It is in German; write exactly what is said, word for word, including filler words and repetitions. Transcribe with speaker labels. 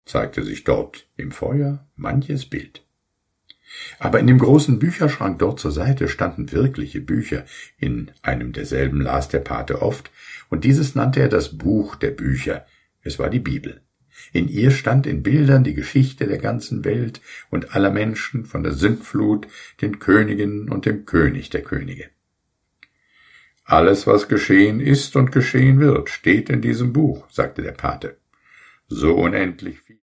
Speaker 1: zeigte sich dort im Feuer manches Bild. Aber in dem großen Bücherschrank dort zur Seite standen wirkliche Bücher, in einem derselben las der Pate oft, und dieses nannte er das Buch der Bücher, es war die Bibel. In ihr stand in Bildern die Geschichte der ganzen Welt und aller Menschen, von der Sintflut, den Königen und dem König der Könige. Alles, was geschehen ist und geschehen wird, steht in diesem Buch, sagte der Pate. So unendlich viel.